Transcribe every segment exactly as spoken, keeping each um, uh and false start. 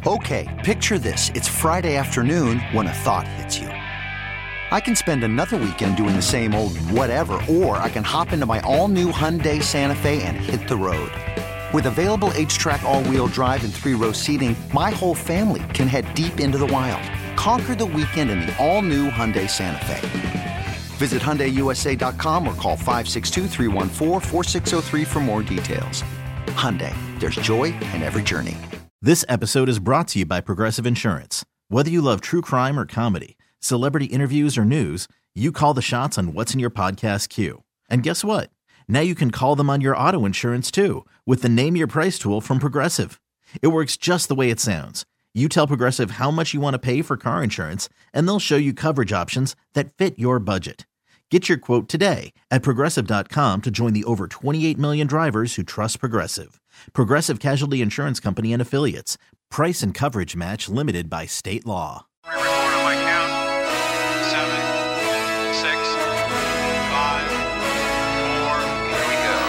Okay, picture this. It's Friday afternoon when a thought hits you. I can spend another weekend doing the same old whatever, or I can hop into my all-new Hyundai Santa Fe and hit the road. With available H-Track all-wheel drive and three-row seating, my whole family can head deep into the wild. Conquer the weekend in the all-new Hyundai Santa Fe. Visit Hyundai U S A dot com or call five six two, three one four, four six zero three for more details. Hyundai, there's joy in every journey. This episode is brought to you by Progressive Insurance. Whether you love true crime or comedy, celebrity interviews or news, you call the shots on what's in your podcast queue. And guess what? Now you can call them on your auto insurance too with the Name Your Price tool from Progressive. It works just the way it sounds. You tell Progressive how much you want to pay for car insurance, and they'll show you coverage options that fit your budget. Get your quote today at Progressive dot com to join the over twenty-eight million drivers who trust Progressive. Progressive Casualty Insurance Company and Affiliates. Price and coverage match limited by state law. Report on my count. Seven, six, five, four. Here we go,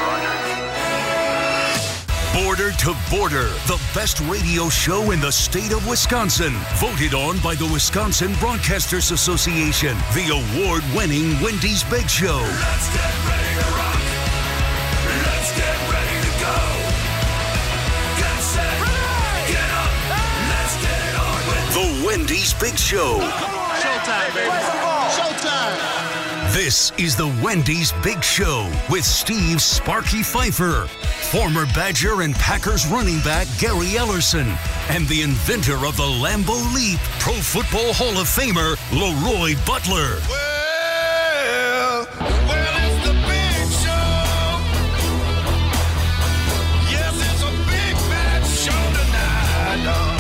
Roger. Border to Border, the best radio show in the state of Wisconsin. Voted on by the Wisconsin Broadcasters Association. The award-winning Wendy's Big Show. Let's get ready to rock. Let's get ready to go. Get set. Get up. Let's get it on with The Wendy's Big Show. Showtime, baby. Showtime. This is the Wendy's Big Show with Steve Sparky Pfeiffer, former Badger and Packers running back Gary Ellerson, and the inventor of the Lambeau Leap, Pro Football Hall of Famer Leroy Butler. Well, well, it's the big show. Yes, it's a big bad show tonight. Oh.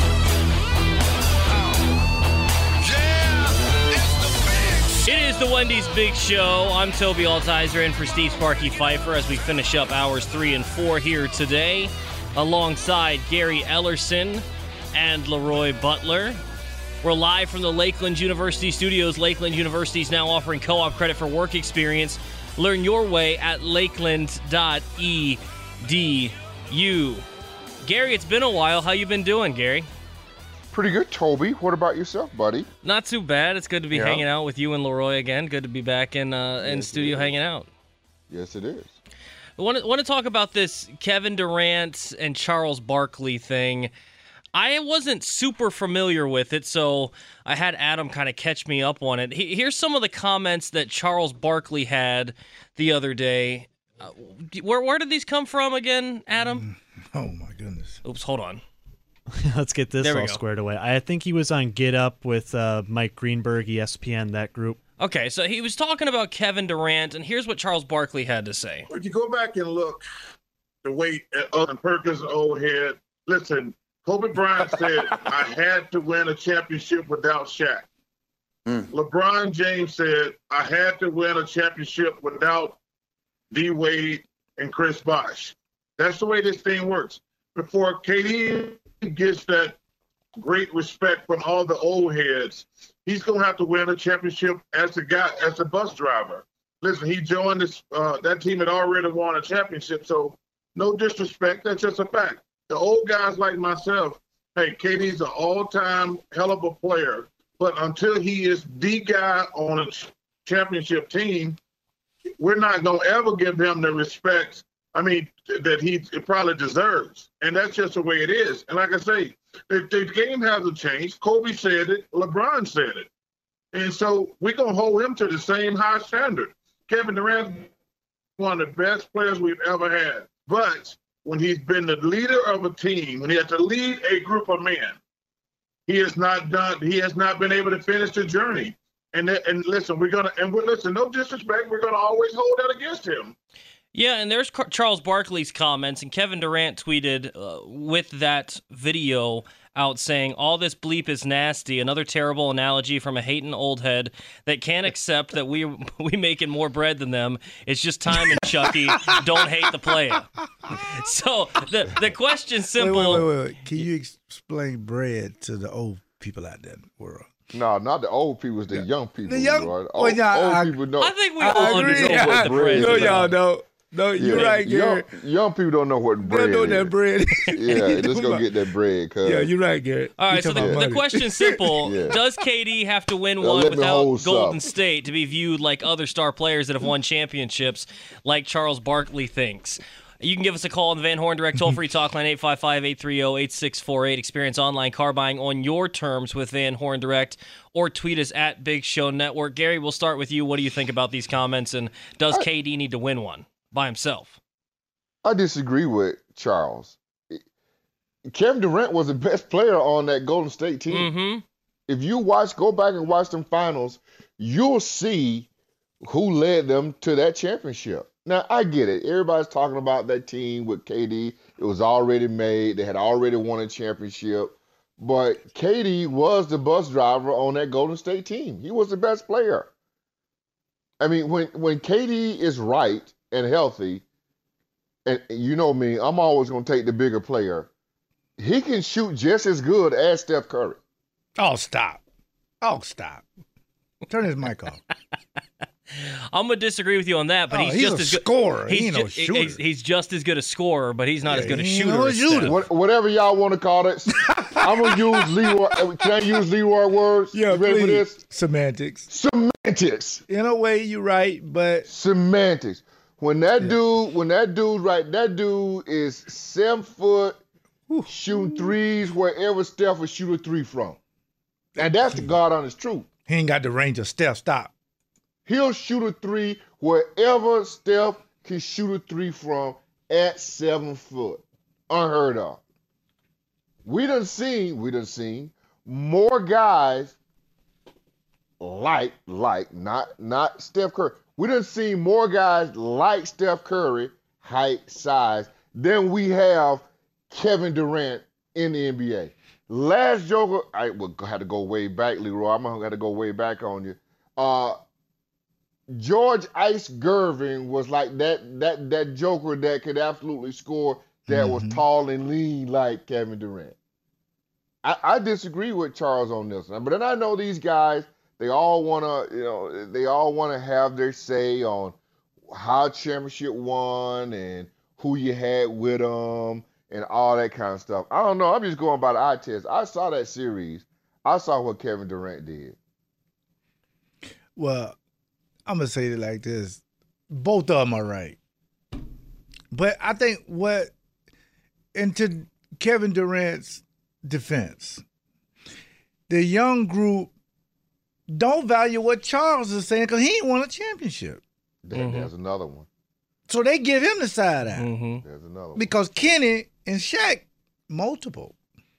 Yeah, it's the big show. It is the Wendy's Big Show. I'm Toby Altizer in for Steve Sparky Pfeiffer as we finish up hours three and four here today, alongside Gary Ellerson and Leroy Butler. We're live from the Lakeland University studios. Lakeland University is now offering co-op credit for work experience. Learn your way at lakeland dot e d u. Gary, it's been a while. How you been doing, Gary? Pretty good, Toby. What about yourself, buddy? Not too bad. It's good to be Yeah. hanging out with you and Leroy again. Good to be back in uh, in Yes, studio it is. hanging out. Yes, it is. I want to, want to talk about this Kevin Durant and Charles Barkley thing. I wasn't super familiar with it, so I had Adam kind of catch me up on it. He, here's some of the comments that Charles Barkley had the other day. Uh, where where did these come from again, Adam? Oh, my goodness. Oops, hold on. Let's get this There we all go. squared away. I think he was on Get Up with uh, Mike Greenberg, E S P N, that group. Okay, so he was talking about Kevin Durant, and here's what Charles Barkley had to say. If you go back and look the way Ellen Perkins' old head, listen, Kobe Bryant said, I had to win a championship without Shaq. Mm. LeBron James said, I had to win a championship without D. Wade and Chris Bosh. That's the way this thing works. Before K D gets that great respect from all the old heads, he's going to have to win a championship as a guy, as a bus driver. Listen, he joined this, uh, that team had already won a championship, so no disrespect, that's just a fact. The old guys like myself, hey, K D's an all-time hell of a player, but until he is the guy on a ch- championship team, we're not going to ever give him the respect, I mean, that he probably deserves. And that's just the way it is. And like I say, the, the game hasn't changed. Kobe said it. LeBron said it. And so we're going to hold him to the same high standard. Kevin Durant, one of the best players we've ever had. But when he's been the leader of a team, when he had to lead a group of men, he has not done, he has not been able to finish the journey. And and listen, we're going to, and we're, listen, no disrespect, we're going to always hold that against him. Yeah, and there's Car- Charles Barkley's comments, and Kevin Durant tweeted uh, with that video out saying, all this bleep is nasty, another terrible analogy from a hating old head that can't accept that we we making more bread than them. It's just time and Chucky. Don't hate the player. So the the question's simple. Wait, wait, wait, wait. Can you explain bread to the old people out there in the world? No, not the old people, it's the young people. The young- Right? well, Old, yeah, old I- people know. I think we I all agree. understand what the bread is No, about. y'all don't. No, you're Yeah. right, Gary. Young, young people don't know what They bread know is. that bread. Yeah, They let's know go about- get that bread. Cause Yeah, you're right, Gary. All You right, so the, talking about the money. question's simple. Yeah. Does K D have to win Now, one let me without hold Golden some. State to be viewed like other star players that have won championships like Charles Barkley thinks? You can give us a call on the Van Horn Direct toll-free talk line, eight five five, eight three zero, eight six four eight. Experience online car buying on your terms with Van Horn Direct, or tweet us at Big Show Network. Gary, we'll start with you. What do you think about these comments, and does I- K D need to win one by himself? I disagree with Charles. Kevin Durant was the best player on that Golden State team. Mm-hmm. If you watch, go back and watch them finals, you'll see who led them to that championship. Now, I get it. Everybody's talking about that team with K D. It was already made. They had already won a championship. But K D was the bus driver on that Golden State team. He was the best player. I mean, when, when K D is right and healthy, and you know me, I'm always going to take the bigger player. He can shoot just as good as Steph Curry. Oh, stop. Oh, stop. Turn his mic off. I'm gonna disagree with you on that, but Oh, he's, he's just a as good. scorer. He's, He ain't ju- no shooter. he's, he's just as good a scorer, but he's not Yeah, as good a he ain't shooter. no as shooter. Steph. What, whatever y'all want to call it. I'm gonna use Leroy. Can I use Leroy words? Yeah, you ready please. for this? Semantics. Semantics. In a way, you're right, but Semantics. When that Yeah. dude, when that dude, right, that dude is seven foot, shooting threes wherever Steph would shoot a three from, and that's the God honest truth. he ain't got the range of Steph. Stop. He'll shoot a three wherever Steph can shoot a three from at seven foot. Unheard of. We done seen, we done seen more guys like, like, not, not Steph Curry. We done seen more guys like Steph Curry, height, size, than we have Kevin Durant in the N B A. Last Joker, I will have to go way back, Leroy. I'm gonna have to go way back on you. Uh, George Ice Gervin was like that that that Joker that could absolutely score, that Mm-hmm. was tall and lean like Kevin Durant. I, I disagree with Charles on this one, but then I know these guys, they all wanna, you know, they all wanna have their say on how championship won and who you had with them and all that kind of stuff. I don't know. I'm just going by the eye test. I saw that series. I saw what Kevin Durant did. Well, I'm going to say it like this. Both of them are right. But I think what, and to Kevin Durant's defense, the young group don't value what Charles is saying because he ain't won a championship. There- Mhm. There's another one. So they give him the side eye. Mm-hmm. There's another one. Because Kenny and Shaq, multiple.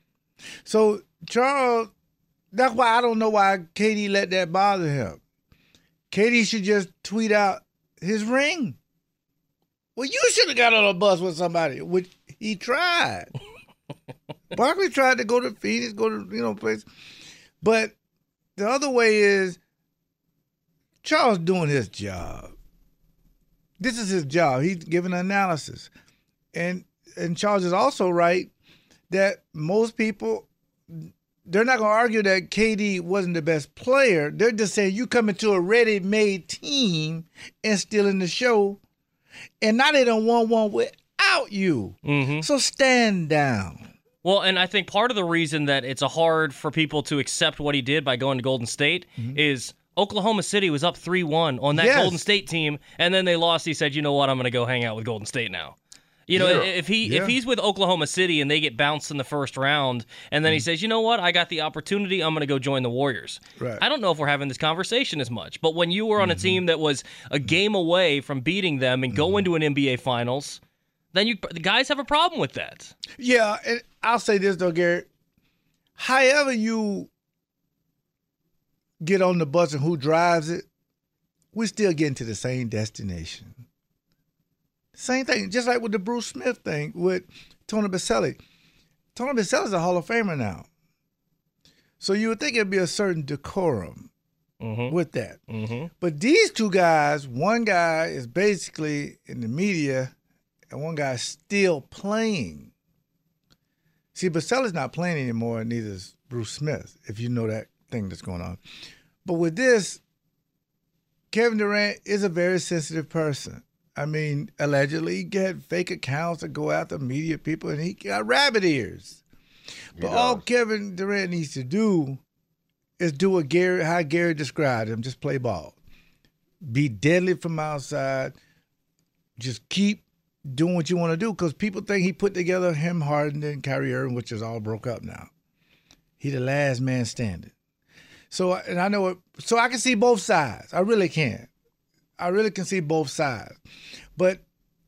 So Charles, that's why I don't know why K D let that bother him. K D should just tweet out his ring. Well, you should have got on a bus with somebody, which he tried. Barkley tried to go to Phoenix, go to, you know, place. But the other way is Charles doing his job. This is his job. He's giving analysis. And and Charles is also right that most people, they're not going to argue that K D wasn't the best player. They're just saying you come into a ready-made team and still in the show, and now they don't want one without you. Mm-hmm. So stand down. Well, and I think part of the reason that it's a hard for people to accept what he did by going to Golden State is Oklahoma City was up three one on that Yes. Golden State team, and then they lost. He said, you know what, I'm going to go hang out with Golden State now. You know, Yeah. if he Yeah. if he's with Oklahoma City and they get bounced in the first round, and then he says, you know what, I got the opportunity, I'm going to go join the Warriors. Right. I don't know if we're having this conversation as much, but when you were on a team that was a game away from beating them and go into an N B A Finals, then you the guys have a problem with that. Yeah, and I'll say this though, Gary. However you get on the bus and who drives it, we're still getting to the same destination. Same thing, just like with the Bruce Smith thing with Tony Baselli. Tony Baselli's a Hall of Famer now. So you would think it'd be a certain decorum Mm-hmm. with that. Mm-hmm. But these two guys, one guy is basically in the media and one guy's still playing. See, Baselli's not playing anymore, and neither is Bruce Smith, if you know that thing that's going on. But with this, Kevin Durant is a very sensitive person. I mean, allegedly, he had fake accounts that go after media people, and he got rabbit ears. He But all does. Kevin Durant needs to do is do what Gary, how Gary described him, just play ball. Be deadly from outside. Just keep doing what you want to do, because people think he put together him, Harden, and Kyrie Irving, which is all broke up now. He the last man standing. So, and I know it, so I can see both sides. I really can. I really can see both sides. But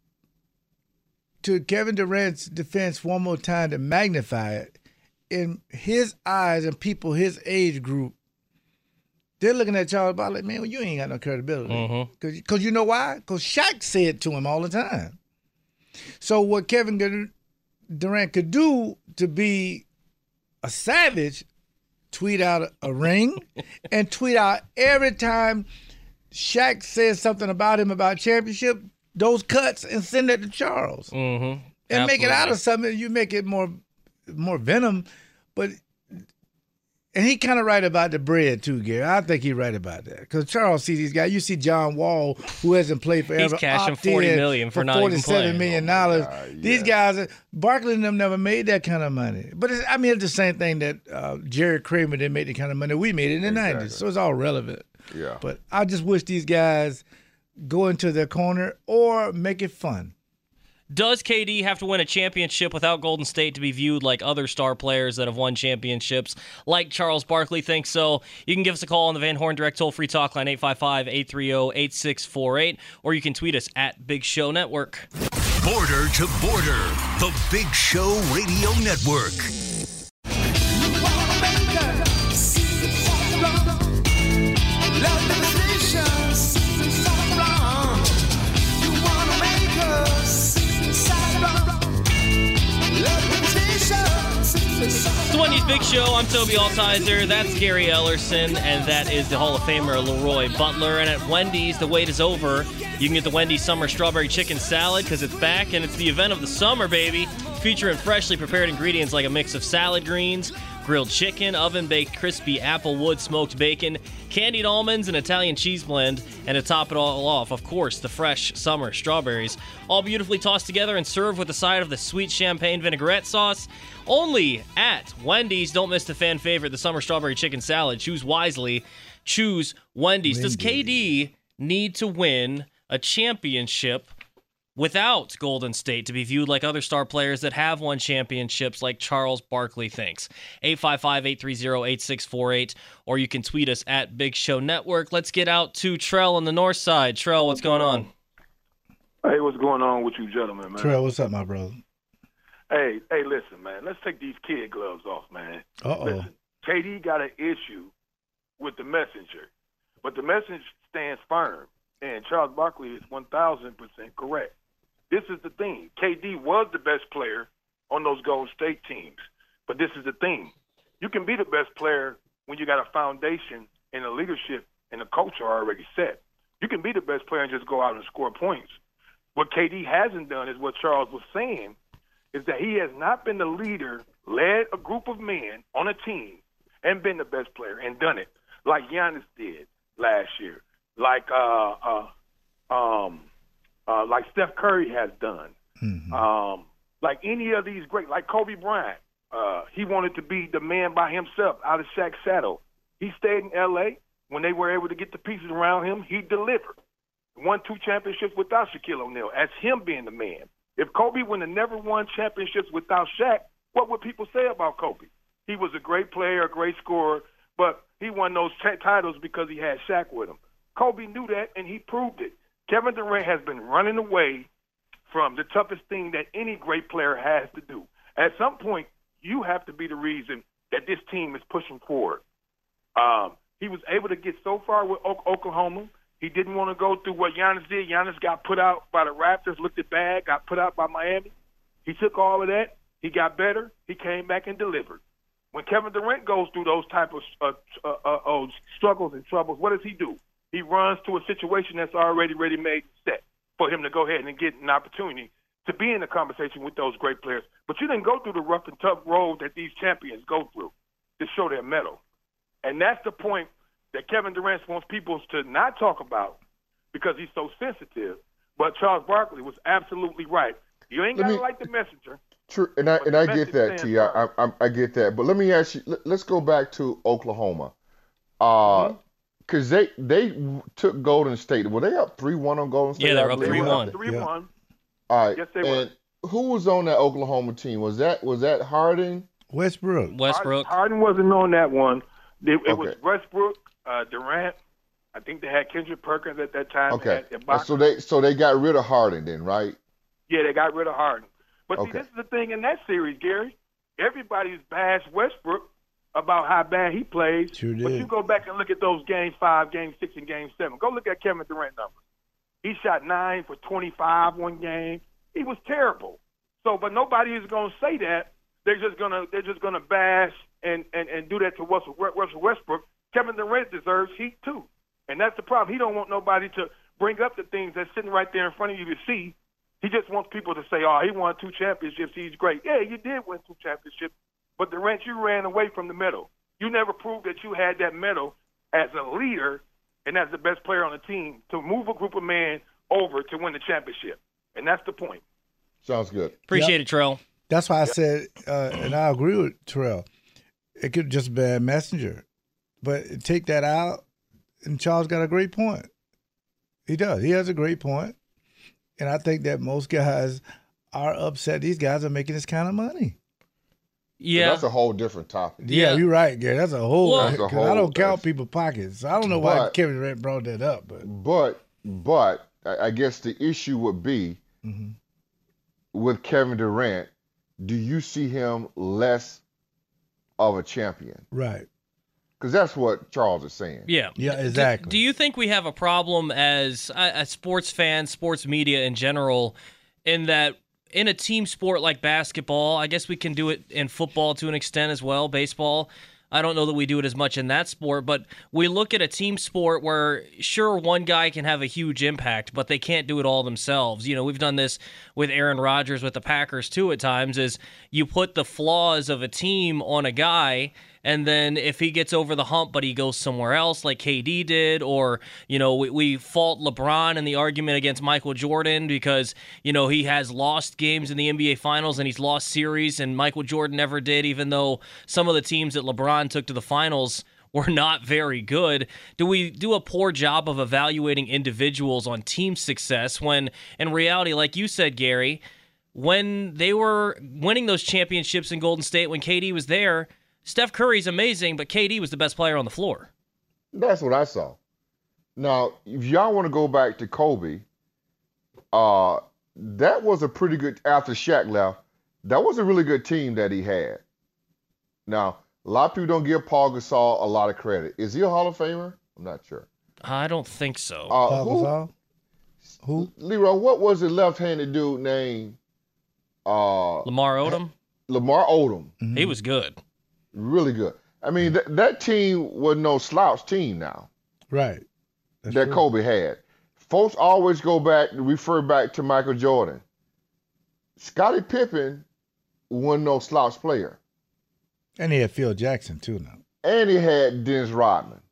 to Kevin Durant's defense one more time to magnify it, in his eyes and people his age group, they're looking at Charles Barkley like, man, well, you ain't got no credibility. Mm-hmm. Cause, Cause you know why? Because Shaq said to him all the time. So what Kevin Durant could do to be a savage, tweet out a, a ring and tweet out every time Shaq says something about him about championship, those cuts, and send it to Charles. Mm-hmm. And make it out of something. You make it more more venom. But and he kind of right about the bread too, Gary. I think he right about that. Because Charles sees these guys. You see John Wall, who hasn't played forever. He's cashing opted forty in million for not even forty-seven playing. million dollars. Oh, God, These yeah. guys, Barkley and them never made that kind of money. But it's, I mean, it's the same thing that uh, Jerry Kramer didn't make the kind of money we made in the Exactly. nineties. So it's all relevant. Yeah. But I just wish these guys go into their corner or make it fun. Does K D have to win a championship without Golden State to be viewed like other star players that have won championships, like Charles Barkley thinks so? You can give us a call on the Van Horn Direct toll-free talk line, eight five five, eight three zero, eight six four eight, or you can tweet us at Big Show Network. Border to Border, the Big Show Radio Network. It's the Wendy's Big Show. I'm Toby Altizer. That's Gary Ellerson, and that is the Hall of Famer Leroy Butler. And at Wendy's, the wait is over. You can get the Wendy's Summer Strawberry Chicken Salad because it's back, and it's the event of the summer, baby. Featuring freshly prepared ingredients like a mix of salad greens, grilled chicken, oven-baked crispy applewood smoked bacon, candied almonds, and Italian cheese blend. And to top it all off, of course, the fresh summer strawberries. All beautifully tossed together and served with a side of the sweet champagne vinaigrette sauce. Only at Wendy's. Don't miss the fan favorite, the Summer Strawberry Chicken Salad. Choose wisely. Choose Wendy's. Does K D need to win a championship without Golden State to be viewed like other star players that have won championships like Charles Barkley thinks? eight five five, eight three zero, eight six four eight, or you can tweet us at Big Show Network. Let's get out to Trell on the north side. Trell, what's going on? Hey, what's going on with you gentlemen, man? Trell, what's up, my brother? Hey, hey, listen, man. Let's take these kid gloves off, man. Uh-oh. Listen, K D got an issue with the messenger, but the message stands firm, and Charles Barkley is one thousand percent correct. This is the thing. K D was the best player on those Golden State teams, but this is the thing. You can be the best player when you got a foundation and a leadership and a culture already set. You can be the best player and just go out and score points. What K D hasn't done is what Charles was saying, is that he has not been the leader, led a group of men on a team, and been the best player and done it like Giannis did last year, like uh, uh, um, uh, like Steph Curry has done, Mm-hmm. um, like any of these great, like Kobe Bryant. Uh, he wanted to be the man by himself out of Shaq's shadow. He stayed in L A when they were able to get the pieces around him. He delivered. Won two championships without Shaquille O'Neal as him being the man. If Kobe would have never won championships without Shaq, what would people say about Kobe? He was a great player, a great scorer, but he won those t- titles because he had Shaq with him. Kobe knew that, and he proved it. Kevin Durant has been running away from the toughest thing that any great player has to do. At some point, you have to be the reason that this team is pushing forward. Um, he was able to get so far with o- Oklahoma. He didn't want to go through what Giannis did. Giannis got put out by the Raptors, looked at bad, got put out by Miami. He took all of that. He got better. He came back and delivered. When Kevin Durant goes through those type of uh, uh, uh, uh, struggles and troubles, what does he do? He runs to a situation that's already ready-made set for him to go ahead and get an opportunity to be in a conversation with those great players. But you didn't go through the rough and tough road that these champions go through to show their mettle. And that's the point that Kevin Durant wants people to not talk about because he's so sensitive, But Charles Barkley was absolutely right. You ain't Let got to me- like the messenger. True, and I But and the I get message that, stands T. I, firm. I I I get that. But let me ask you. Let, let's go back to Oklahoma, uh, because they they took Golden State. Were they up three one on Golden State? Yeah, they I were up believe? three one. Three Yeah. one. All right. Yes, they were. and who was on that Oklahoma team? Was that was that Harden? Westbrook. Westbrook. Harden wasn't on that one. It, it was Okay. Westbrook, uh, Durant. I think they had Kendrick Perkins at that time. They Okay. had Ibaka. So they so they got rid of Harden then, right? Yeah, they got rid of Harden. But see, Okay. this is the thing in that series, Gary. Everybody's bashed Westbrook about how bad he plays. Sure But did. you go back and look at those game five, game six, and game seven. Go look at Kevin Durant numbers. He shot nine for twenty-five one game. He was terrible. So, but nobody is going to say that. They're just going to they're just going to bash and, and, and do that to Russell, Russell Westbrook. Kevin Durant deserves heat too, and that's the problem. He don't want nobody to bring up the things that's sitting right there in front of you to see. He just wants people to say, "Oh, he won two championships. He's great." Yeah, you did win two championships, but Durant, you ran away from the medal. You never proved that you had that medal as a leader and as the best player on the team to move a group of men over to win the championship, and that's the point. Sounds good. Appreciate Yep. it, Trell. That's why I said, uh, and I agree with Terrell. It could just be a messenger, but take that out, and Charles got a great point. He does. He has a great point, and I think that most guys are upset. These guys are making this kind of money. Yeah. That's a whole different topic. Yeah, Yeah. you're right, Gary. That's a whole. Well- That's a 'cause I whole- don't count that's- people's pockets. So I don't know why But- Kevin Durant brought that up, but But but I I guess the issue would be Mhm. with Kevin Durant. Do you see him less of a champion? right. Because that's what Charles is saying. Yeah. Yeah, Do- exactly. Do, you think we have a problem as as sports fans, sports media in general, in that in a team sport like basketball, I guess we can do it in football to an extent as well, baseball. I don't know that we do it as much in that sport, but we look at a team sport where, sure, one guy can have a huge impact, but they can't do it all themselves. You know, we've done this with Aaron Rodgers with the Packers, too, at times, is you put the flaws of a team on a guy, and then if he gets over the hump but he goes somewhere else like K D did, or, you know, we, we fault LeBron in the argument against Michael Jordan because, you know, he has lost games in the N B A Finals and he's lost series, and Michael Jordan never did, even though some of the teams that LeBron took to the finals were not very good. Do we do a poor job of evaluating individuals on team success when, in reality, like you said, Gary, when they were winning those championships in Golden State, when K D was there, Steph Curry's amazing, but K D was the best player on the floor. That's what I saw. Now, if y'all want to go back to Kobe, uh, that was a pretty good, after Shaq left, that was a really good team that he had. Now, a lot of people don't give Paul Gasol a lot of credit. Is he a Hall of Famer? I'm not sure. I don't think so. Uh, Paul who, Gasol? Who? Leroy, what was the left-handed dude named uh, Lamar Odom, Lamar Odom? he was good. Really good. I mean, th- that team was no slouch team now Right. That's that true. Kobe had. Folks always go back, refer back to Michael Jordan. Scottie Pippen wasn't no slouch player. And he had Phil Jackson, too, now. And he had Dennis Rodman,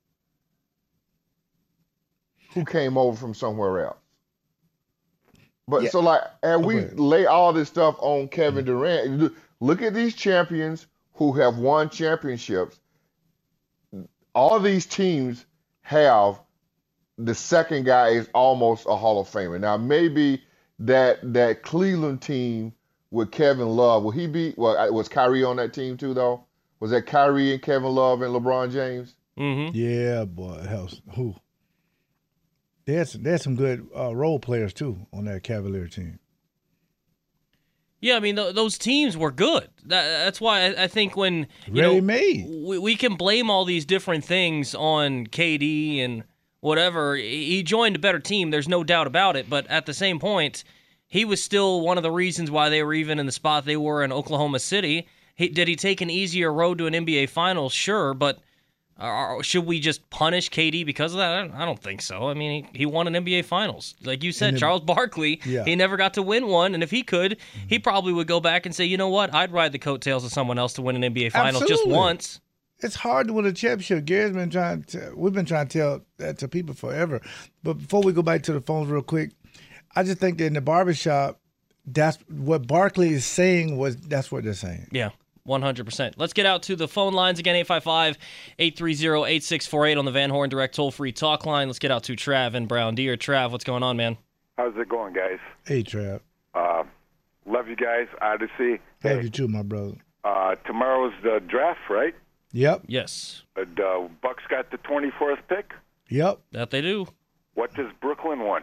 who came over from somewhere else. But Yeah. so, like, and we Okay. lay all this stuff on Kevin Durant. Look- Look at these champions who have won championships. All these teams have the second guy is almost a Hall of Famer. Now, maybe that that Cleveland team with Kevin Love, will he be? Well, was Kyrie on that team too, though? Was that Kyrie and Kevin Love and LeBron James? Mm-hmm. Yeah, boy. Hell's, who? They had some, they had some good uh, role players, too, on that Cavalier team. Yeah, I mean, th- those teams were good. That, that's why I, I think when, you Ready know, made. we, we can blame all these different things on K D and whatever. He joined a better team, there's no doubt about it. But at the same point, he was still one of the reasons why they were even in the spot they were in Oklahoma City. He, did he take an easier road to an N B A Finals? Sure, but uh, should we just punish K D because of that? I don't, I don't think so. I mean, he, he won an N B A Finals. Like you said, And the- Charles Barkley, Yeah. he never got to win one. And if he could, he probably would go back and say, you know what? I'd ride the coattails of someone else to win an N B A Finals just Absolutely. once. It's hard to win a championship. Gary's been trying to, we've been trying to tell that to people forever. But before we go back to the phones real quick, I just think that in the barbershop, that's what Barkley is saying was that's what they're saying. Yeah. one hundred percent. Let's get out to the phone lines again, eight five five, eight three zero, eight six four eight on the Van Horn Direct toll-free talk line. Let's get out to Trav and Brown Deer. Trav, what's going on, man? How's it going, guys? Hey, Trav. Uh, love you guys, Odyssey. Love Hey, you too, my brother. uh, tomorrow's the draft, right? Yep. Yes. And, uh, Bucks got the twenty-fourth pick. Yep. That they do. What does Brooklyn want?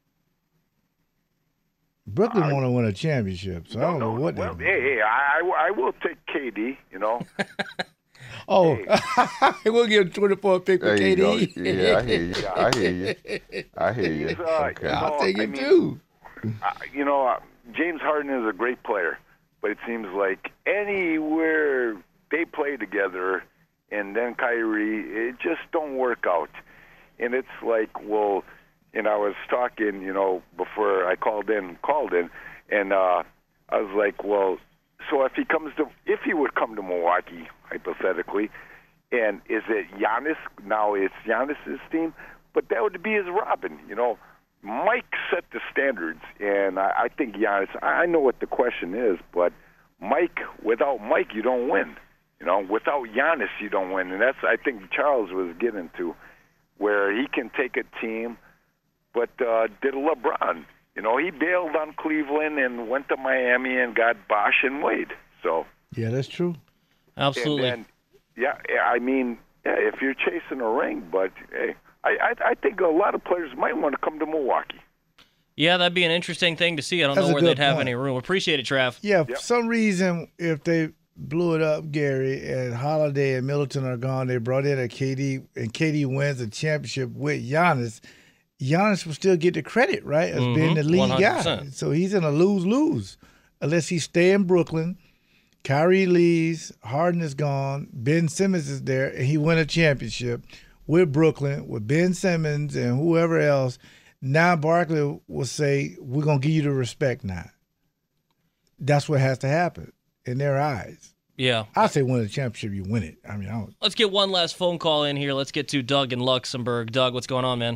Brooklyn want to win a championship, so I don't know what Well, they hey, hey, I, I, I will take K D, you know. Oh, we'll give him twenty-four pick for There you go. K D. Yeah, I hear you. I hear you. I hear you. He's, uh, Okay. you know, I'll take I him mean, too. Uh, you know, uh, James Harden is a great player, but it seems like anywhere they play together and then Kyrie, it just don't work out. And it's like, well, and I was talking, you know, before I called in, called in, and uh, I was like, well, so if he comes to, if he would come to Milwaukee, hypothetically, and is it Giannis? Now it's Giannis's team, but that would be his Robin, you know. Mike set the standards, and I, I think Giannis, I know what the question is, but Mike, without Mike, you don't win. You know, without Giannis, you don't win. And that's, I think, Charles was getting to, where he can take a team, but uh, did LeBron. You know, he bailed on Cleveland and went to Miami and got Bosh and Wade. So Yeah, that's true. Absolutely. And then, yeah, yeah, I mean, yeah, if you're chasing a ring, but hey, I, I, I think a lot of players might want to come to Milwaukee. Yeah, that'd be an interesting thing to see. I don't That's know a where good they'd have point. any room. Appreciate it, Trav. Yeah, for some reason, if they blew it up, Gary, and Holiday and Middleton are gone, they brought in a K D, and K D wins a championship with Giannis, Giannis will still get the credit, right, as being the Mhm, lead one hundred guy. percent. So he's in a lose-lose unless he stay in Brooklyn. Kyrie leaves, Harden is gone, Ben Simmons is there, and he win a championship with Brooklyn, with Ben Simmons and whoever else. Now Barkley will say, we're going to give you the respect now. That's what has to happen in their eyes. Yeah. I say win a championship, you win it. I mean, I don't. Let's get one last phone call in here. Let's get to Doug in Luxembourg. Doug, what's going on, man?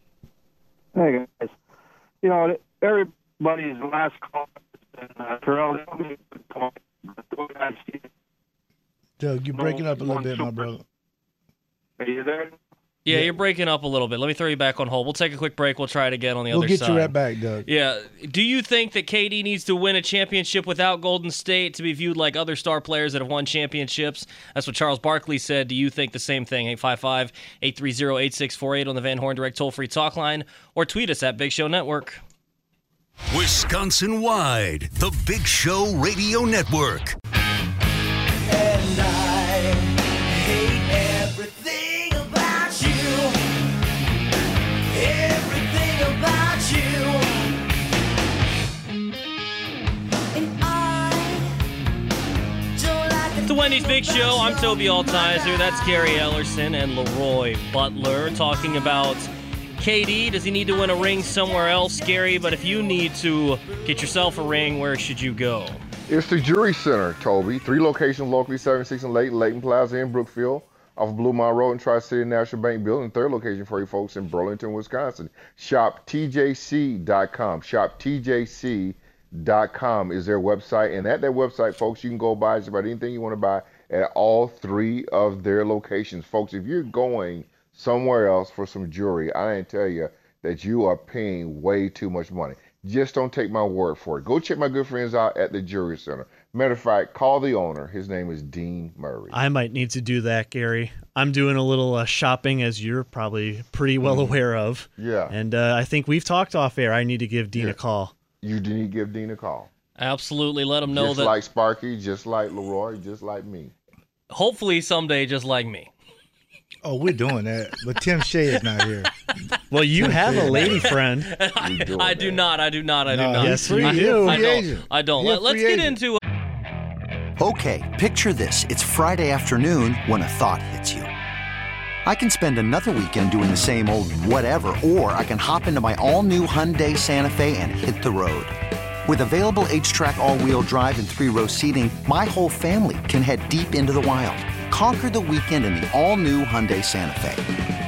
Hey, guys. You know, everybody's last call has been uh, Terrell. Doug, you're breaking up a little bit, my brother. Are you there? Yeah, you're breaking up a little bit. Let me throw you back on hold. We'll take a quick break. We'll try it again on the We'll other get side. you right back, Doug. Yeah. Do you think that K D needs to win a championship without Golden State to be viewed like other star players that have won championships? That's what Charles Barkley said. Do you think the same thing? eight five five, eight three zero, eight six four eight on the Van Horn Direct toll-free talk line, or tweet us at Big Show Network. Wisconsin-wide, the Big Show Radio Network. And I hate everything about you. Everything about you. And I don't like It's the Wendy's Big Show. I'm Toby Altizer. That's Gary Ellerson and Leroy Butler talking about K D. Does he need to win a ring somewhere else, Gary? But if you need to get yourself a ring, where should you go? It's the Jury Center, Toby. Three locations locally, seventy-six and Layton, Layton Plaza in Brookfield, off of Blue Mile Road and Tri-City National Bank Building. Third location for you folks in Burlington, Wisconsin. Shop T J C dot com. Shop T J C dot com is their website. And at that website, folks, you can go buy just about anything you want to buy at all three of their locations. Folks, if you're going somewhere else for some jewelry, I didn't tell you that you are paying way too much money. Just don't take my word for it. Go check my good friends out at the Jewelry Center. Matter of fact, call the owner. His name is Dean Murray. I might need to do that, Gary. I'm doing a little uh, shopping, as you're probably pretty well Mhm. aware of. Yeah. And uh, I think we've talked off air. I need to give Dean Yeah. a call. You need to give Dean a call. Absolutely. Let him know just that like Sparky, just like Leroy, just like me. hopefully someday just like me. Oh, we're doing that. But Tim Shea is not here. Well, you have a lady friend. I, I do not. I do not. I do No, not. yes, you I, do. I Free don't. agent. I don't. You're a Let, let's free get agent. into Okay, picture this. It's Friday afternoon when a thought hits you. I can spend another weekend doing the same old whatever, or I can hop into my all-new Hyundai Santa Fe and hit the road. With available H-Track all-wheel drive and three-row seating, my whole family can head deep into the wild. Conquer the weekend in the all-new Hyundai Santa Fe.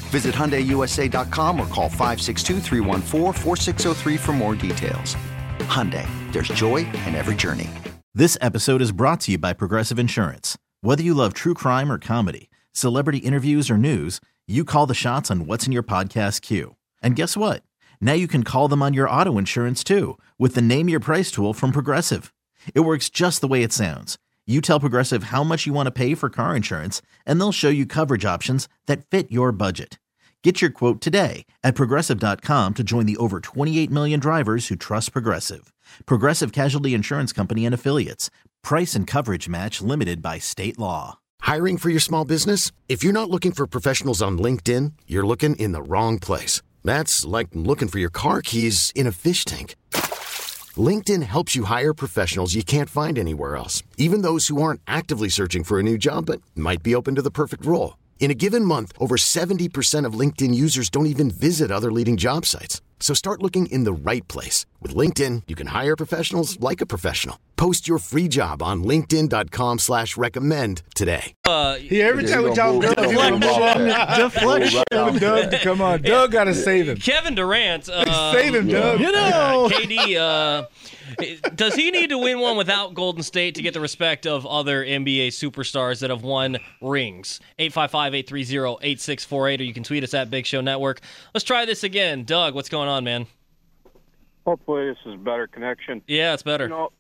Visit Hyundai U S A dot com or call five six two, three one four, four six zero three for more details. Hyundai, there's joy in every journey. This episode is brought to you by Progressive Insurance. Whether you love true crime or comedy, celebrity interviews or news, you call the shots on what's in your podcast queue. And guess what? Now you can call them on your auto insurance too with the Name Your Price tool from Progressive. It works just the way it sounds. You tell Progressive how much you want to pay for car insurance, and they'll show you coverage options that fit your budget. Get your quote today at Progressive dot com to join the over twenty-eight million drivers who trust Progressive. Progressive Casualty Insurance Company and Affiliates. Price and coverage match limited by state law. Hiring for your small business? If you're not looking for professionals on LinkedIn, you're looking in the wrong place. That's like looking for your car keys in a fish tank. LinkedIn helps you hire professionals you can't find anywhere else, even those who aren't actively searching for a new job but might be open to the perfect role. In a given month, over seventy percent of LinkedIn users don't even visit other leading job sites. So start looking in the right place. With LinkedIn, you can hire professionals like a professional. Post your free job on linkedin dot com slash recommend today. Uh, He every time we talk Doug, he's gonna move on. Deflection. Doug to come on. Doug got to save him. Kevin Durant. Uh, Save him, Doug. You know. K D, uh, does he need to win one without Golden State to get the respect of other N B A superstars that have won rings? eight five five, eight three zero, eight six four eight, or you can tweet us at Big Show Network. Let's try this again. Doug, what's going on, man? Hopefully this is better connection. Yeah, it's better. You know,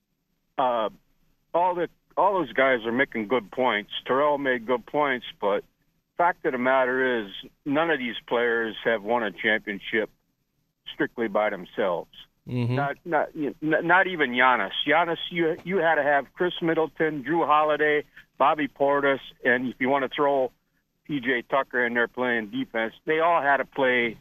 uh, all the all those guys are making good points. Terrell made good points, but fact of the matter is none of these players have won a championship strictly by themselves. Mm-hmm. Not not not even Giannis. Giannis, you you had to have Chris Middleton, Drew Holiday, Bobby Portis, and if you want to throw P J Tucker in there playing defense, they all had to play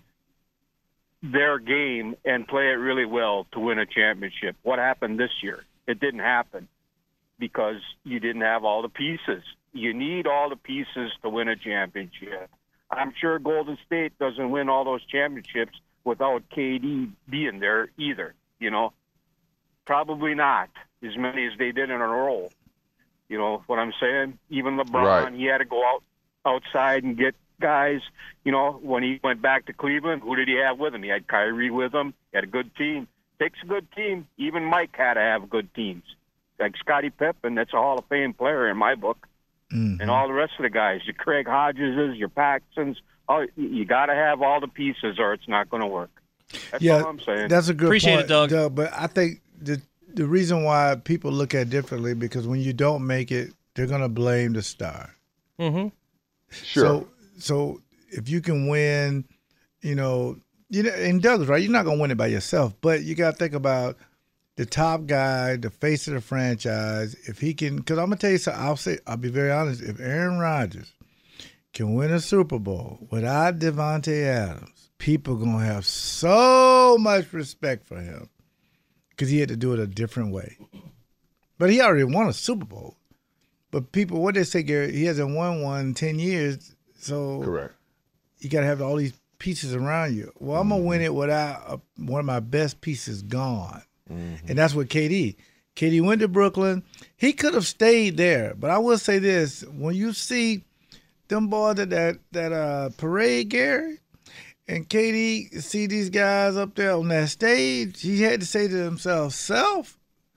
their game and play it really well to win a championship. What happened this year? It didn't happen because you didn't have all the pieces. You need all the pieces to win a championship. I'm sure Golden State doesn't win all those championships without K D being there either, you know. Probably not as many as they did in a row. You know what I'm saying? Even LeBron, Right. he had to go out outside and get guys. You know, when he went back to Cleveland, who did he have with him? He had Kyrie with him. He had a good team. Takes a good team. Even Mike had to have good teams. Like Scottie Pippen, that's a Hall of Fame player in my book. Mm-hmm. And all the rest of the guys, your Craig Hodgeses, your Paxsons, all, you got to have all the pieces or it's not going to work. That's yeah, all I'm saying. That's a good Appreciate point, it, Doug. Doug. But I think the the reason why people look at it differently because when you don't make it, they're going to blame the star. Mm-hmm. Sure. So, so if you can win, you know, you know, and Doug's right, you're not going to win it by yourself, but you got to think about the top guy, the face of the franchise. If he can, because I'm gonna tell you something. I'll say, I'll be very honest. If Aaron Rodgers can win a Super Bowl without Devontae Adams, people gonna have so much respect for him because he had to do it a different way. But he already won a Super Bowl. But people, what they say, Gary, he hasn't won one in ten years. So Correct. you got to have all these pieces around you. Well, I'm going to win it without a, one of my best pieces gone. Mm-hmm. And that's what K D. K D went to Brooklyn. He could have stayed there. But I will say this. When you see them boys at that, that uh, parade, Gary, and K D see these guys up there on that stage, he had to say to himself, self,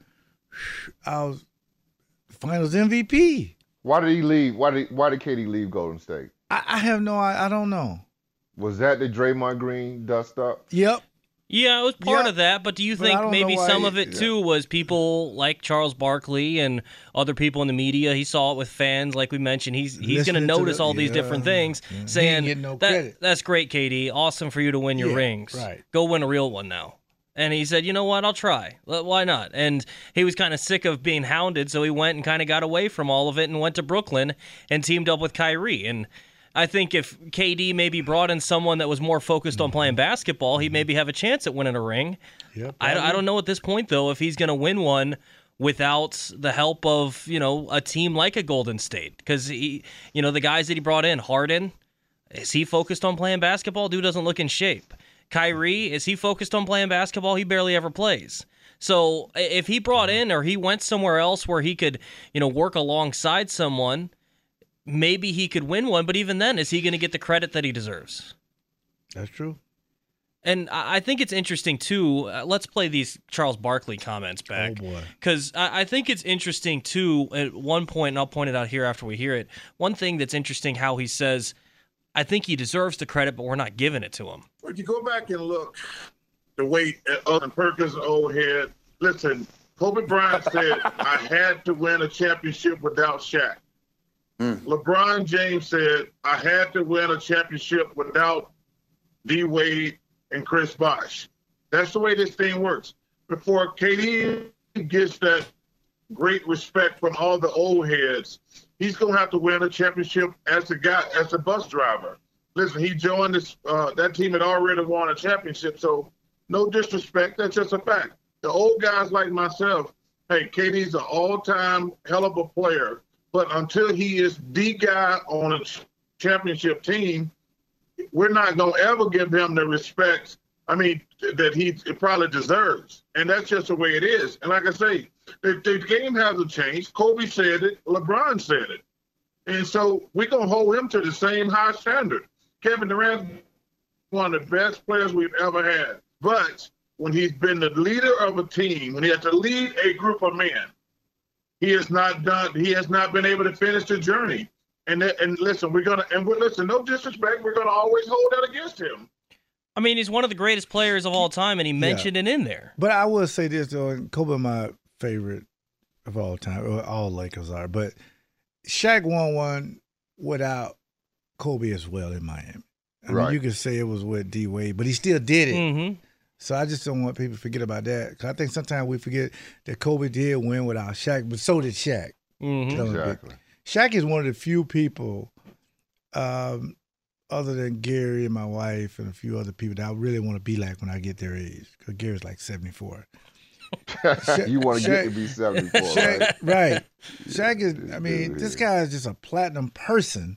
I was Finals M V P. Why did he leave? Why did Why did K D leave Golden State? I, I have no, I, I don't know. Was that the Draymond Green dust up? Yep. Yeah, it was part Yeah, of that, but do you but I think don't maybe know why some he- of it yeah. too was people like Charles Barkley and other people in the media? He saw it with fans, like we mentioned. He's he's going to Listening to notice the- all these yeah, different things, yeah. He ain't saying getting no that credit." that's great, K D. Awesome for you to win your Yeah, rings. right. Go win a real one now. And he said, you know what, I'll try. Well, why not? And he was kind of sick of being hounded, so he went and kind of got away from all of it and went to Brooklyn and teamed up with Kyrie. And I think if K D maybe brought in someone that was more focused on playing basketball, he'd maybe have a chance at winning a ring. Yep, I, I don't know at this point, though, if he's going to win one without the help of, you know, a team like a Golden State. Because, he, you know, the guys that he brought in, Harden, is he focused on playing basketball? Dude doesn't look in shape. Kyrie, is he focused on playing basketball? He barely ever plays. So if he brought in or he went somewhere else where he could, you know, work alongside someone, maybe he could win one, but even then, is he going to get the credit that he deserves? That's true. And I I think it's interesting, too. Uh, let's play these Charles Barkley comments back. Oh, boy. Because I, I think it's interesting, too, at one point, and I'll point it out here after we hear it, one thing that's interesting how he says, I think he deserves the credit, but we're not giving it to him. If you go back and look the way Otto Perkins' old head, listen, Kobe Bryant said, I had to win a championship without Shaq. Mm. LeBron James said, I had to win a championship without D. Wade and Chris Bosh. That's the way this thing works. Before K D gets that great respect from all the old heads, he's going to have to win a championship as a guy, as a bus driver. Listen, he joined this, uh, that team had already won a championship, so no disrespect, that's just a fact. The old guys like myself, hey, K D's an all-time hell of a player, but until he is the guy on a championship team, we're not going to ever give him the respect, I mean, that he probably deserves. And that's just the way it is. And like I say, the, the game hasn't changed. Kobe said it. LeBron said it. And so we're going to hold him to the same high standard. Kevin Durant, one of the best players we've ever had. But when he's been the leader of a team, when he has to lead a group of men, he has not done. He has not been able to finish the journey. And and listen, we're gonna and we're listen. No disrespect, we're gonna always hold that against him. I mean, he's one of the greatest players of all time, and he mentioned Yeah. it in there. But I will say this, though, and Kobe my favorite of all time, or all Lakers are, but Shaq won one without Kobe as well in Miami. I Right. mean, you could say it was with D. Wade, but he still did it. Mm-hmm. So I just don't want people to forget about that. 'Cause I think sometimes we forget that Kobe did win without Shaq, but so did Shaq. Mm-hmm. Tell him that. Exactly. Shaq is one of the few people, um, other than Gary and my wife and a few other people, that I really want to be like when I get their age. Because Gary's like seventy-four. You want to get Shaq- to be seventy-four, Shaq, right? right. Shaq is, I mean, this guy is just a platinum person.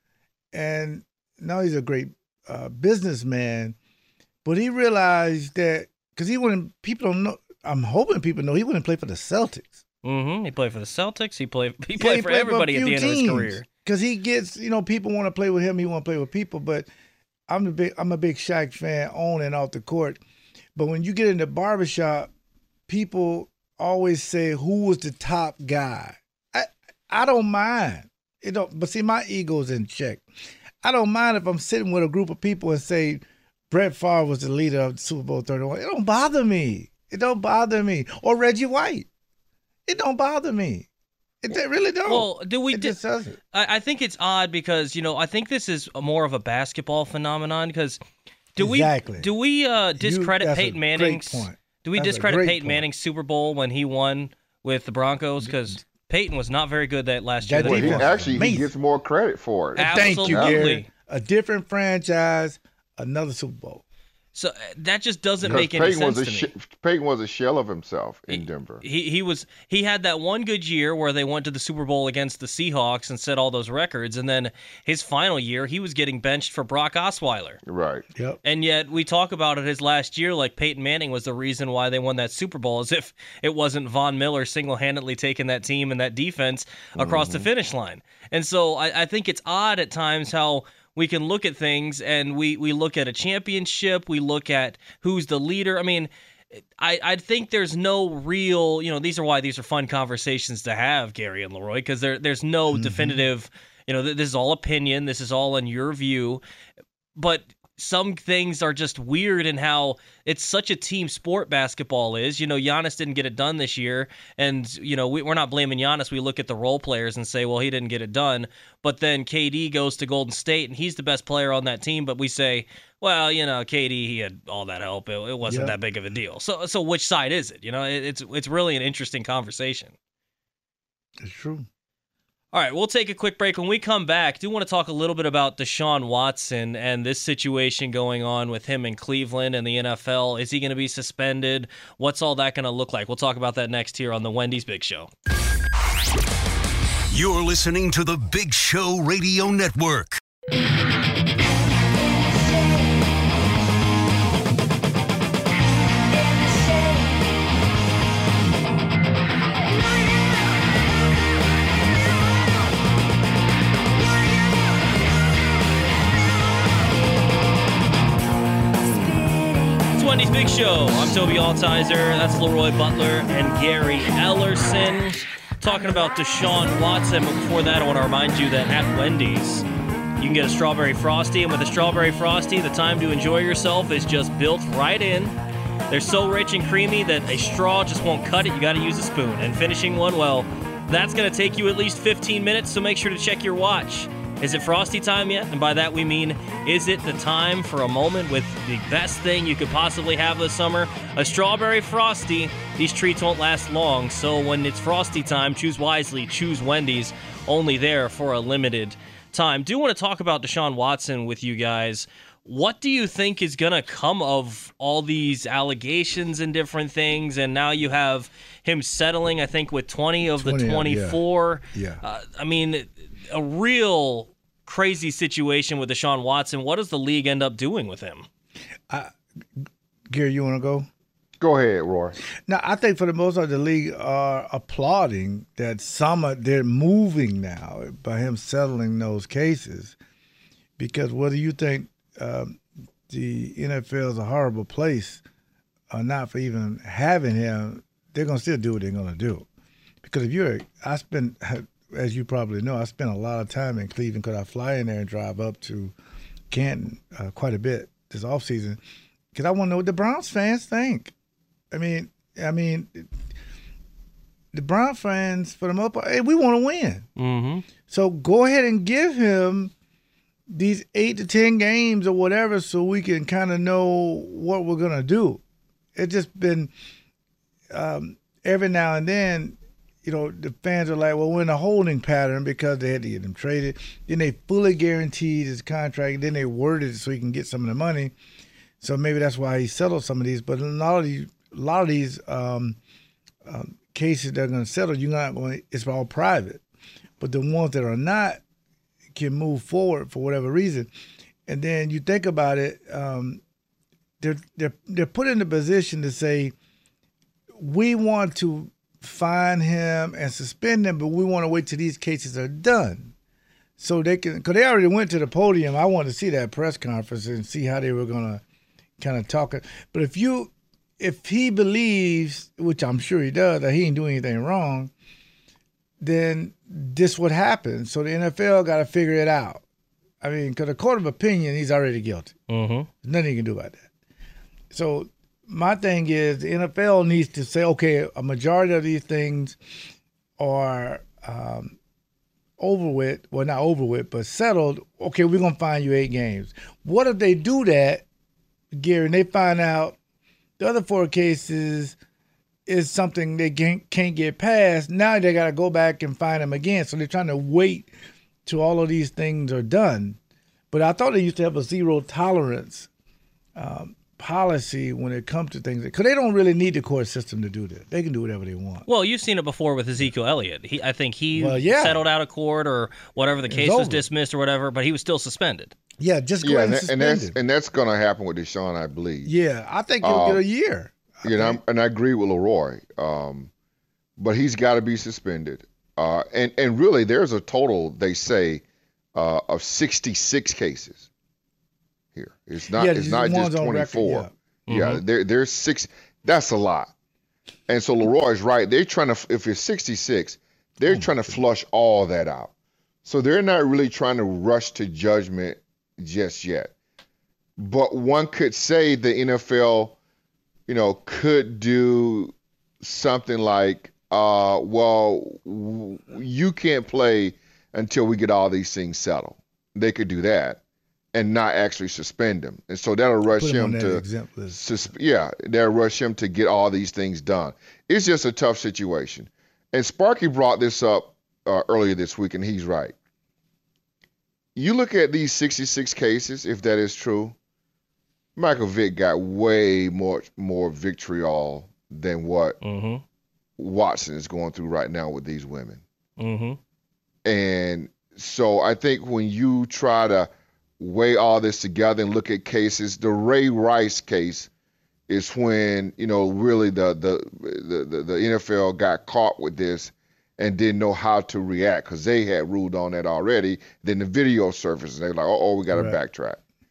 And now he's a great uh, businessman. But he realized that, because he wouldn't, people don't know, I'm hoping people know he wouldn't play for the Celtics. Mm-hmm. He played for the Celtics. He played. He Yeah, played he for played everybody a at few the end of his teams. career. Because he gets, you know, people want to play with him. He want to play with people. But I'm a big, I'm a big Shaq fan on and off the court. But when you get in the barbershop, people always say, who was the top guy? I I don't mind. It don't. But see, my ego's in check. I don't mind if I'm sitting with a group of people and say Brett Favre was the leader of Super Bowl thirty-one. It don't bother me. It don't bother me. Or Reggie White. It don't bother me. It, it really don't. Well, do we? It di- just doesn't. I, I think it's odd because you know I think this is more of a basketball phenomenon because do Exactly. we do we uh, discredit that's a Peyton great Manning's? point. Do we That's a discredit great Peyton point. Manning's Super Bowl when he won with the Broncos? Because Peyton was not very good that last year. That that Well, he, won. actually, he Amazing. gets more credit for it. Thank you, Absolutely. Gary. A different franchise, another Super Bowl. So uh, that just doesn't Because make any Peyton sense was a to me. sh- Peyton was a shell of himself in Denver. He he was he had that one good year where they went to the Super Bowl against the Seahawks and set all those records, and then his final year he was getting benched for Brock Osweiler. Right. Yep. And yet we talk about it his last year like Peyton Manning was the reason why they won that Super Bowl, as if it wasn't Von Miller single-handedly taking that team and that defense across the finish line. And so I, I think it's odd at times how we can look at things and we, we look at a championship, we look at who's the leader. I mean, I, I think there's no real, you know, these are why these are fun conversations to have, Gary and Leroy, because there there's no definitive, you know, th- this is all opinion, this is all in your view. But some things are just weird in how it's such a team sport basketball is. You know, Giannis didn't get it done this year, and, you know, we, we're not blaming Giannis. We look at the role players and say, well, he didn't get it done. But then K D goes to Golden State, and he's the best player on that team, but we say, well, you know, K D, he had all that help. It, it wasn't Yeah. that big of a deal. So so which side is it? You know, it, it's it's really an interesting conversation. It's true. All right, we'll take a quick break. When we come back, I do want to talk a little bit about Deshaun Watson and this situation going on with him in Cleveland and the N F L. Is he going to be suspended? What's all that going to look like? We'll talk about that next here on the Wendy's Big Show. You're listening to the Big Show Radio Network. Show. I'm Toby Altizer. That's Leroy Butler and Gary Ellerson talking about Deshaun Watson. But before that, I want to remind you that at Wendy's, you can get a strawberry frosty. And with a strawberry frosty, the time to enjoy yourself is just built right in. They're so rich and creamy that a straw just won't cut it. You got to use a spoon. And finishing one, well, that's going to take you at least fifteen minutes, so make sure to check your watch. Is it frosty time yet? And by that we mean, is it the time for a moment with the best thing you could possibly have this summer? A strawberry frosty. These treats won't last long, so when it's frosty time, choose wisely. Choose Wendy's, only there for a limited time. Do want to talk about Deshaun Watson with you guys. What do you think is going to come of all these allegations and different things? And now you have him settling, I think, with twenty of the twenty-four. Yeah. Uh, I mean, a real crazy situation with Deshaun Watson. What does the league end up doing with him? I, Gary, you want to go? Go ahead, Roy. Now, I think for the most part, the league are applauding that some are, they're moving now by him settling those cases. Because whether you think um, the N F L is a horrible place or not for even having him, they're going to still do what they're going to do. Because if you're, I spend, as you probably know, I spent a lot of time in Cleveland because I fly in there and drive up to Canton uh, quite a bit this offseason because I want to know what the Browns fans think. I mean, I mean, the Browns fans, for the most part, hey, we want to win. Mm-hmm. So go ahead and give him these eight to ten games or whatever so we can kind of know what we're going to do. It's just been um, every now and then, you know, the fans are like, well, we're in a holding pattern because they had to get him traded. Then they fully guaranteed his contract. Then they worded it so he can get some of the money. So maybe that's why he settled some of these. But a lot of these, a lot of these um, um, cases that are going to settle, you're not going. It's all private. But the ones that are not can move forward for whatever reason. And then you think about it, um, they're they're they're put in the position to say, we want to fine him and suspend him, but we want to wait till these cases are done. So they can, because they already went to the podium. I wanted to see that press conference and see how they were going to kind of talk. But if you, if he believes, which I'm sure he does, that he ain't doing anything wrong, then this would happen. So the N F L got to figure it out. I mean, because a court of opinion, he's already guilty. Mm-hmm. There's nothing you can do about that. So my thing is the N F L needs to say, okay, a majority of these things are um, over with, well, not over with, but settled. Okay, we're going to fine you eight games. What if they do that, Gary, and they find out the other four cases is something they can't, can't get past? Now they got to go back and fine them again. So they're trying to wait till all of these things are done. But I thought they used to have a zero tolerance um, policy when it comes to things, because they don't really need the court system to do that. They can do whatever they want. Well, you've seen it before with Ezekiel Elliott. He, I think he well, yeah. settled out of court or whatever, the case was dismissed or whatever, but he was still suspended. Yeah, just go yeah, ahead and, and, suspend and that's him. and that's going to happen with Deshaun, I believe. Yeah, I think he'll uh, get a year. I You know, think. and I agree with Leroy, um, but he's got to be suspended. Uh, and and really, there's a total, they say, uh, of sixty-six cases here. It's not Yeah, it's these not ones just on record, twenty-four. yeah. Yeah, Mhm. there there's six. That's a lot. And so Leroy's right. They're trying to, if it's sixty-six, they're trying to flush all that out. So they're not really trying to rush to judgment just yet. But one could say the N F L, you know, could do something like, uh, well, w- you can't play until we get all these things settled. They could do that and not actually suspend him. And so that'll rush Put him on him that to, exempt list. sus- yeah, they'll rush him to get all these things done. It's just a tough situation. And Sparky brought this up uh, earlier this week, and he's right. You look at these sixty-six cases, if that is true, Michael Vick got way more more vitriol than what Mm-hmm. Watson is going through right now with these women. Mm-hmm. And so I think when you try to weigh all this together and look at cases, the Ray Rice case is when, you know, really the the the, the, the N F L got caught with this and didn't know how to react because they had ruled on that already. Then the video surfaced and they're like, oh, oh we got to Right. backtrack.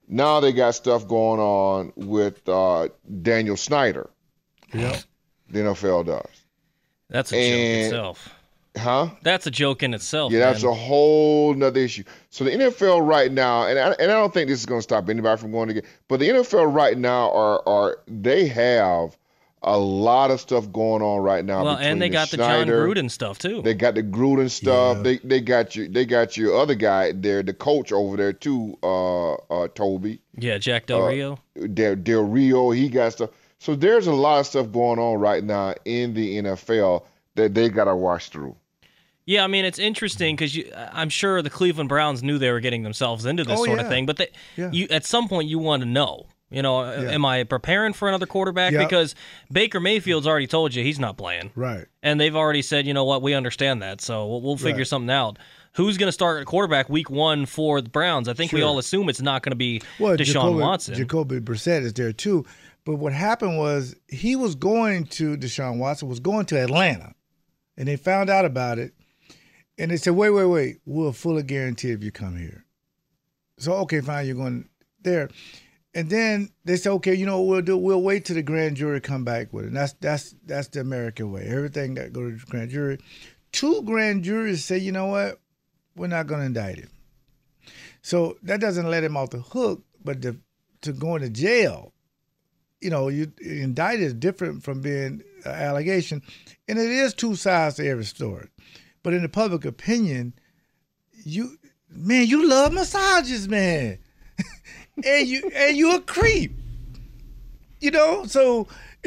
Now they got stuff going on with uh, Daniel Snyder. Yep. The N F L does. That's a And- joke itself. Huh? That's a joke in itself. Yeah, that's man. a whole nother issue. So the N F L right now, and I, and I don't think this is going to stop anybody from going to get, but the N F L right now are are they have a lot of stuff going on right now. Well, between and they got the John Schneider, Gruden stuff too. They got the Gruden stuff. They they got you. They got your other guy there, the coach over there too, uh, uh, Toby. Yeah, Jack Del Uh, Rio. Del, Del Rio. He got stuff. So there's a lot of stuff going on right now in the N F L that they got to wash through. Yeah, I mean, it's interesting because I'm sure the Cleveland Browns knew they were getting themselves into this Oh, sort yeah. of thing, but they, Yeah. you at some point you want to know. You know, Yeah. am I preparing for another quarterback? Yeah. Because Baker Mayfield's already told you he's not playing. Right. And they've already said, you know what, we understand that, so we'll, we'll figure Right. something out. Who's going to start at quarterback week one for the Browns? I think we Sure. all assume it's not going to be Well, Deshaun Jacoby, Watson. Jacoby Brissett is there too. But what happened was he was going to Deshaun Watson was going to Atlanta, and they found out about it, and they said, "Wait, wait, wait, we'll fully guarantee if you come here." So okay, fine, you're going there, and then they said, "Okay, you know what we'll do? We'll wait till the grand jury come back with it." And that's that's that's the American way. Everything got to go to the grand jury. Two grand juries say, "You know what? We're not going to indict him." So that doesn't let him off the hook, but the, to going to jail, you know, you indicted is different from being an allegation, and it is two sides to every story. But in the public opinion, you man, you love massages, man, and you and you a creep, you know. So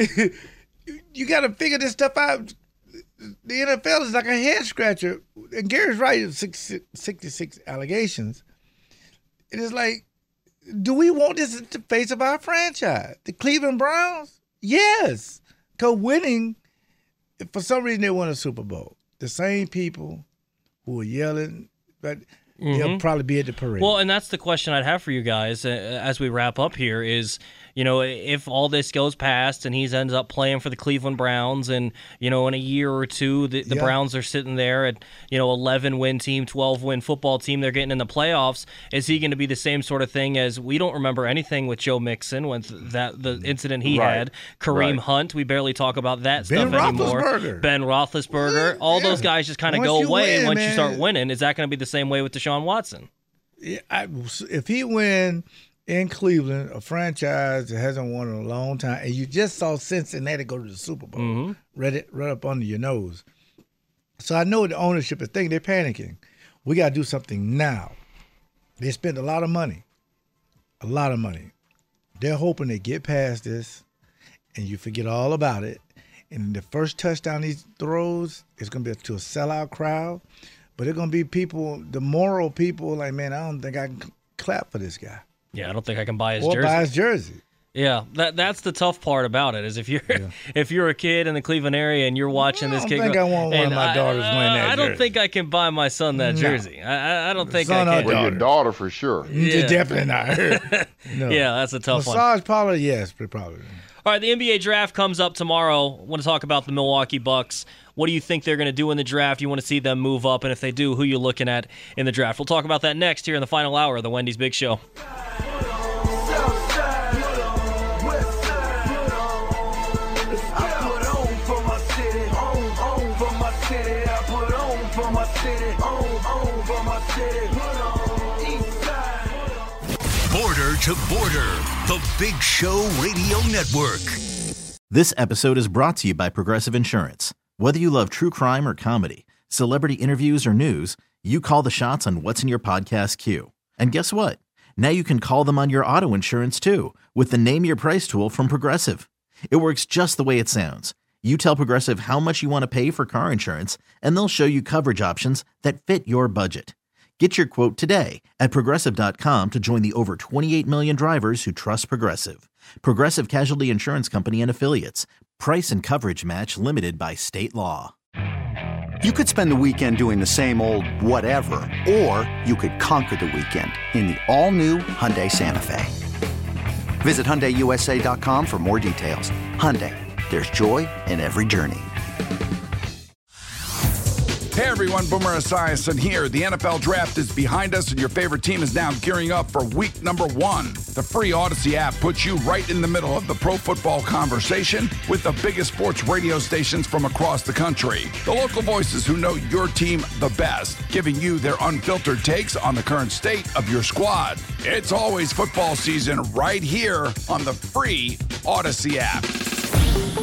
you got to figure this stuff out. The N F L is like a head scratcher, and Gary's right. sixty-six allegations. It is like, do we want this at the face of our franchise? The Cleveland Browns? Yes. Because winning, for some reason, they won a Super Bowl. The same people who were yelling, but they'll Mhm. probably be at the parade. Well, and that's the question I'd have for you guys uh, as we wrap up here is, you know, if all this goes past and he ends up playing for the Cleveland Browns and, you know, in a year or two, the, the Yeah. Browns are sitting there at, you know, eleven-win team, twelve-win football team, they're getting in the playoffs, is he going to be the same sort of thing as, we don't remember anything with Joe Mixon, when that the incident he Right. had, Kareem Right. Hunt, we barely talk about that Ben stuff anymore. Roethlisberger. Ben Roethlisberger, all Yeah. those guys just kind of Once go you away win, once you man. start winning. Is that going to be the same way with Deshaun Watson? Yeah, I, if he win in Cleveland, a franchise that hasn't won in a long time, and you just saw Cincinnati go to the Super Bowl, Mhm. right, it, right up under your nose. So I know the ownership is thinking, they're panicking. We got to do something now. They spent a lot of money, a lot of money. They're hoping they get past this, and you forget all about it. And the first touchdown he throws is going to be to a sellout crowd. But they're going to be people, the moral people, like, man, I don't think I can clap for this guy. Yeah, I don't think I can buy his Or jersey. buy his jersey. Yeah, that that's the tough part about it is if you're if you're a kid in the Cleveland area and you're watching I this don't kid, think go, I want one of and my I- daughters wearing that I don't jersey. think I can buy my son that No. jersey. I, I- I don't think Son I or can. Well, your daughter. daughter for sure. Yeah. Definitely not. No. Yeah, that's a tough one. Massage parlor, yes, but probably. All right, the N B A draft comes up tomorrow. I want to talk about the Milwaukee Bucks. What do you think they're going to do in the draft? You want to see them move up, and if they do, who you looking at in the draft? We'll talk about that next here in the final hour of the Wendy's Big Show. Border to Border, the Big Show Radio Network. This episode is brought to you by Progressive Insurance. Whether you love true crime or comedy, celebrity interviews or news, you call the shots on what's in your podcast queue. And guess what? Now you can call them on your auto insurance too with the Name Your Price tool from Progressive. It works just the way it sounds. You tell Progressive how much you want to pay for car insurance, and they'll show you coverage options that fit your budget. Get your quote today at Progressive dot com to join the over twenty-eight million drivers who trust Progressive. Progressive Casualty Insurance Company and Affiliates. Price and coverage match limited by state law. You could spend the weekend doing the same old whatever, or you could conquer the weekend in the all-new Hyundai Santa Fe. Visit Hyundai U S A dot com for more details. Hyundai, there's joy in every journey. Hey everyone, Boomer Esiason here. The N F L draft is behind us and your favorite team is now gearing up for week number one. The free Odyssey app puts you right in the middle of the pro football conversation with the biggest sports radio stations from across the country. The local voices who know your team the best, giving you their unfiltered takes on the current state of your squad. It's always football season right here on the free Odyssey app.